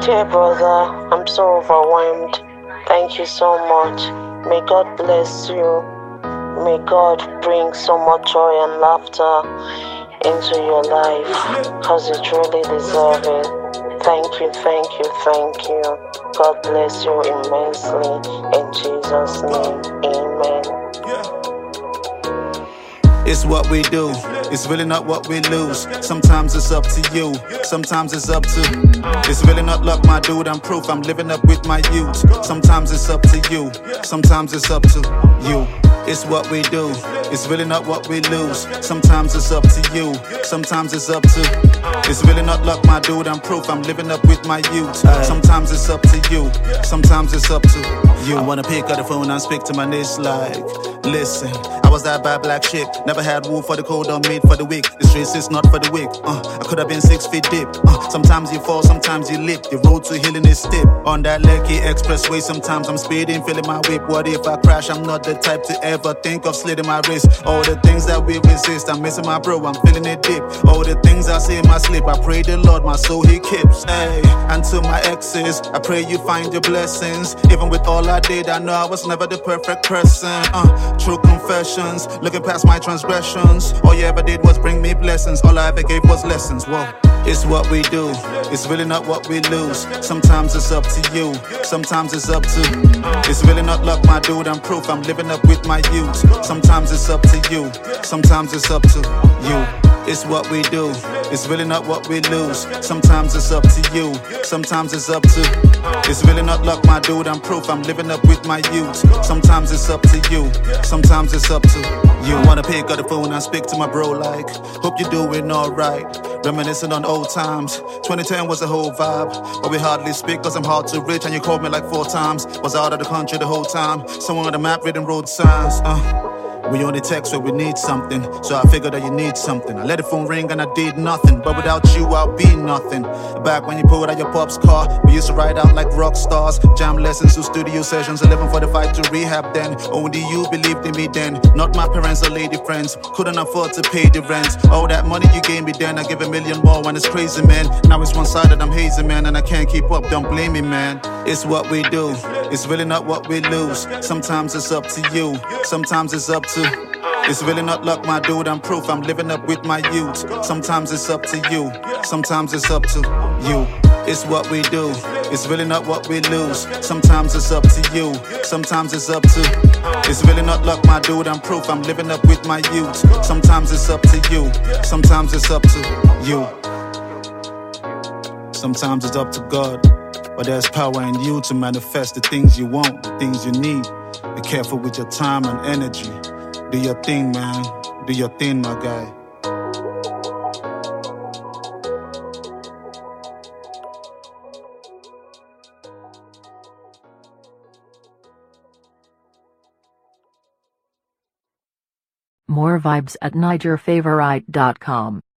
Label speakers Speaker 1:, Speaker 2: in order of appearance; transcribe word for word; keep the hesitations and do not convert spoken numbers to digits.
Speaker 1: Dear brother, I'm so overwhelmed. Thank you so much. May God bless you. May God bring so much joy and laughter into your life, because you truly deserve it. Thank you, thank you, thank you. God bless you immensely. In Jesus' name, amen.
Speaker 2: It's what we do, it's really not what we lose. Sometimes it's up to you, sometimes it's up to. It's really not luck, my dude, I'm proof I'm living up with my youth. Sometimes it's up to you, sometimes it's up to you. It's what we do, it's really not what we lose. Sometimes it's up to you, sometimes it's up to. It's really not luck, my dude, I'm proof I'm living up with my youth. Sometimes it's up to you, sometimes it's up to you. I wanna pick up the phone and speak to my niece like, listen, I was that bad black chick, never had wool for the cold or meat for the weak. The streets is not for the weak, uh, I could have been six feet deep, uh, sometimes you fall, sometimes you leap. The road to healing is steep, on that Lekki expressway sometimes I'm speeding, feeling my whip. What if I crash? I'm not the type to ever think of slitting my wrist. All the things that we resist, I'm missing my bro, I'm feeling it deep. All the things I say in my sleep, I pray the Lord my soul he keeps. Hey, and to my exes, I pray you find your blessings. Even with all I did, I know I was never the perfect person. Uh, true confessions, looking past my transgressions. All you ever did was bring me blessings. All I ever gave was lessons. Whoa. It's what we do, it's really not what we lose. Sometimes it's up to you, sometimes it's up to. It's really not luck, my dude, I'm proof I'm living up with my youth. Sometimes it's up to you, sometimes it's up to you. It's what we do, it's really not what we lose. Sometimes it's up to you, sometimes it's up to. It's really not luck, my dude, I'm proof I'm living up with my youth. Sometimes it's up to you, sometimes it's up to you. Wanna pick up the phone and speak to my bro like, hope you're doing alright. Reminiscing on old times, twenty ten was a whole vibe. But we hardly speak cause I'm hard to reach. And you called me like four times. Was out of the country the whole time. Someone on the map reading road signs. uh We only text when we need something, so I figured that you need something. I let the phone ring and I did nothing, but without you I'll be nothing. Back when you pulled out your pop's car, we used to ride out like rock stars. Jam lessons to studio sessions, eleven forty-five to rehab then. Only you believed in me then, not my parents or lady friends. Couldn't afford to pay the rent. All that money you gave me then, I give a million more when it's crazy, man. Now it's one-sided, I'm hazy, man, and I can't keep up, don't blame me, man. It's what we do, it's really not what we lose. Sometimes it's up to you, sometimes it's up to. It's really not luck, my dude, I'm proof I'm living up with my youth. Sometimes it's up to you, sometimes it's up to you. It's what we do, it's really not what we lose. Sometimes it's up to you, sometimes it's up to. It's really not luck, my dude, I'm proof I'm living up with my youth. Sometimes it's up to you, sometimes it's up to you. Sometimes it's up to God, but there's power in you to manifest the things you want, the things you need. Be careful with your time and energy. Do your thing, man. Do your thing, my guy.
Speaker 3: More vibes at Niger Favorite dot com.